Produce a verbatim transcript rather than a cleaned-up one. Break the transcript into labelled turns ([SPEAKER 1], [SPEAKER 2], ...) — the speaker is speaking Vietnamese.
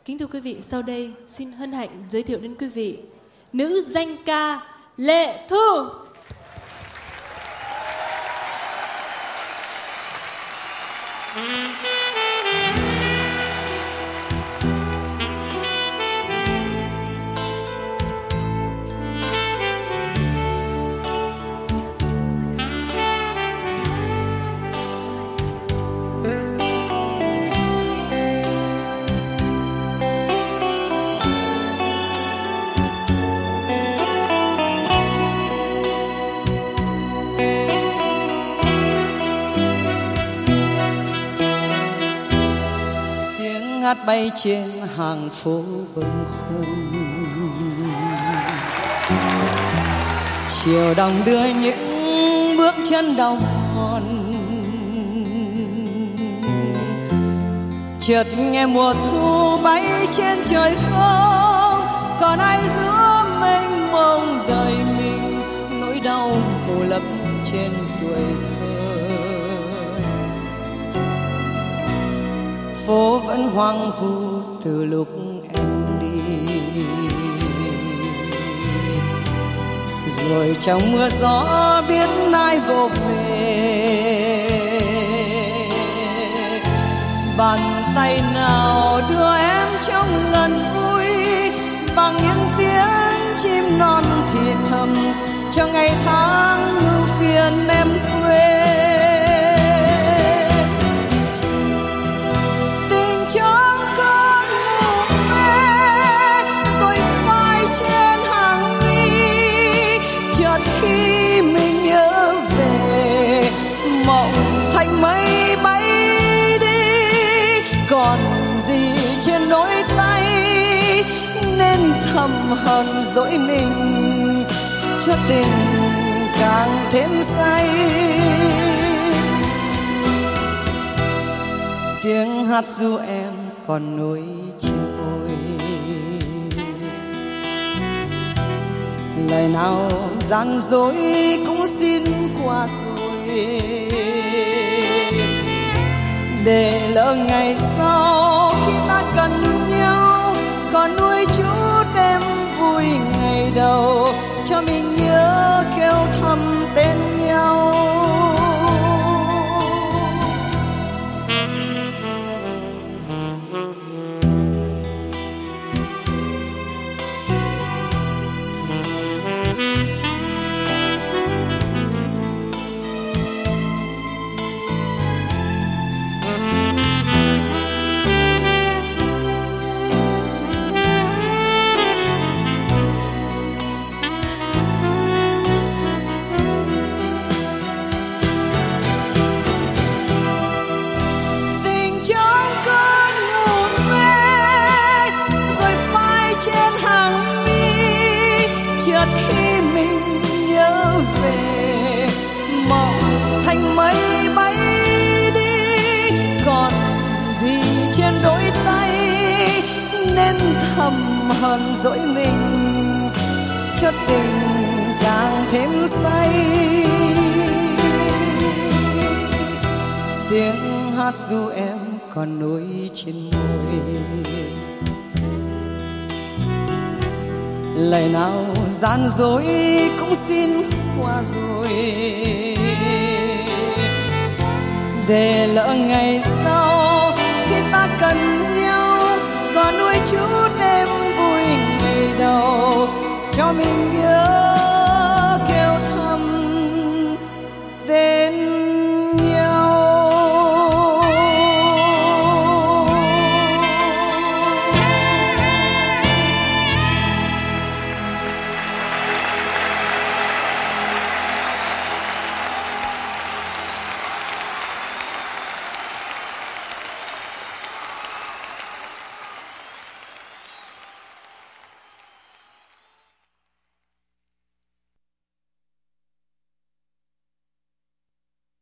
[SPEAKER 1] Kính thưa quý vị, sau đây xin hân hạnh giới thiệu đến quý vị nữ danh ca Lệ Thu.
[SPEAKER 2] Hát bay trên hàng phố bâng khuâng, chiều đồng đưa những bước chân đau mòn. Chợt nghe mùa thu bay trên trời không, còn ai giữa mênh mông đời mình, nỗi đau mù lấp trên tuổi thơ. Phố vẫn hoang vu từ lúc em đi, rồi trong mưa gió biết ai vô về. Bàn tay nào đưa em trong lần vui, bằng những tiếng chim non thì thầm cho ngày tháng ưu phiền em quên. Trong cơn ngủ mê rồi phai trên hàng mi, chợt khi mình nhớ về mộng thành mây bay đi. Còn gì trên đôi tay nên thầm hờn dỗi mình, cho tình càng thêm say. Tiếng hát ru em còn nối trên môi, lời nào gian dối cũng xin qua rồi, để lỡ ngày sau khi ta cần nhau còn nuôi chút em vui ngày đầu, cho mình nhớ kêu thầm tên nhau. Khi mình nhớ về mộng thành mây bay đi, còn gì trên đôi tay nên thầm hờn dỗi mình, cho tình càng thêm say. Tiếng hát ru em còn nối trên môi, lời nào gian dối cũng xin qua rồi, để lỡ ngày sau khi ta cần nhau còn nuôi chút em vui ngày đầu, cho mình nhớ